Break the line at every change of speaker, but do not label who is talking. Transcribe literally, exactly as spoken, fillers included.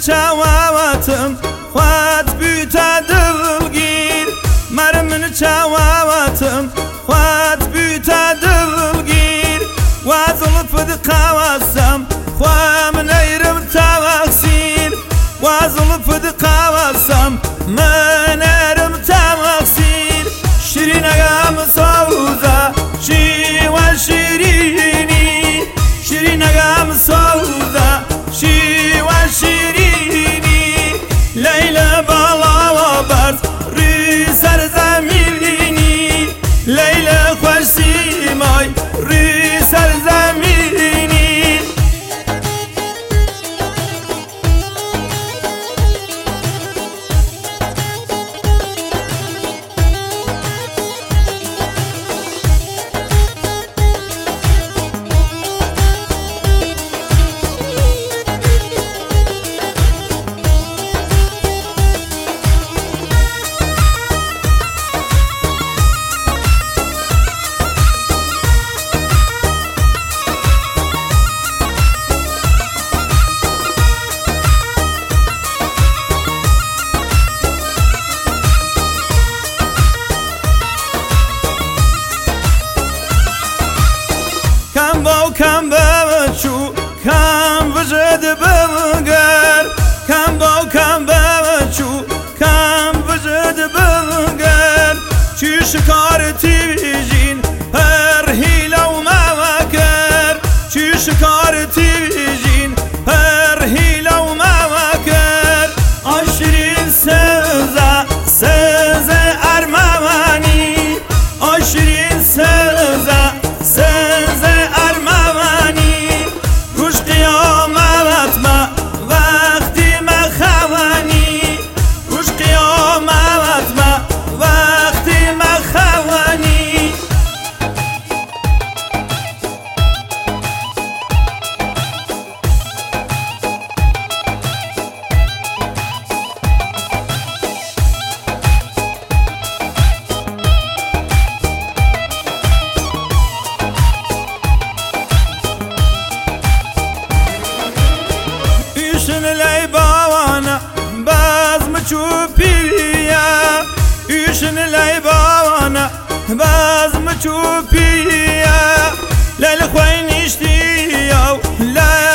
چاواتم خوات بیتا دلگیر مرمن چاواتم خوات بیتا دلگیر وازل فد قواسم خوا من ایرم تاوخسیر وازل فد قواسم من ایرم تاوخسیر شیرین اگام سوزا شی و شیرینی شیرین اگام سوزا شی و شیرینی لیلا بالا و برز ری سر زمینی لیلا خوش سیمای ری سر زمینی کم با کم بچو کم وجد بمگر کم با کم بچو کم وجد بمگر چی شکار تیجین هر هیلا و مواکر چی شکار تیجین هر هیلا و مواکر آشرین سزا سزا ارمانی آشرین سزا سزا لای باوانا باز مچوپیا ایشن لای باوانا باز مچوپیا لیل خوای نیشتی یا